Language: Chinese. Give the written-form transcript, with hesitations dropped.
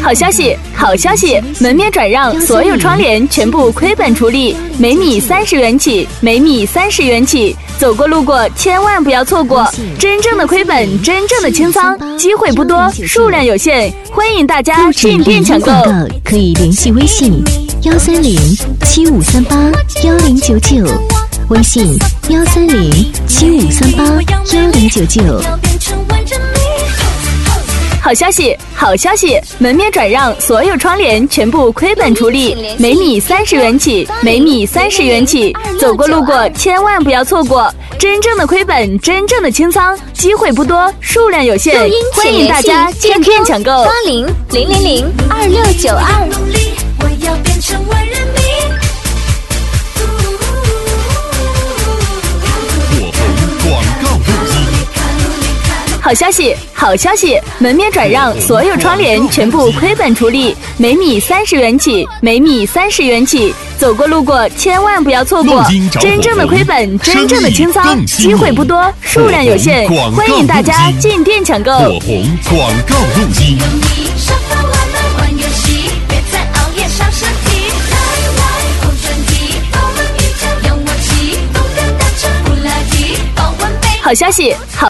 好消息，好消息！门面转让，所有窗帘全部亏本处理，每米30元起，每米30元起。走过路过千万不要错过，真正的亏本，真正的清仓，机会不多，数量有限，欢迎大家进店抢购。 可以联系微信13075381099，微信13075381099。 好消息，好消息！门面转让，所有窗帘全部亏本处理，每米30元起，每米30元起。走过路过千万不要错过，真正的亏本，真正的清仓，机会不多，数量有限，欢迎大家进店抢购。 8000022692。 好消息，好消息！门面转让，所有窗帘全部亏本处理，每米30元起，每米30元起。走过路过千万不要错过，真正的亏本，真正的清仓，机会不多，数量有限，欢迎大家进店抢购。 火红广告录音。 好消息，好。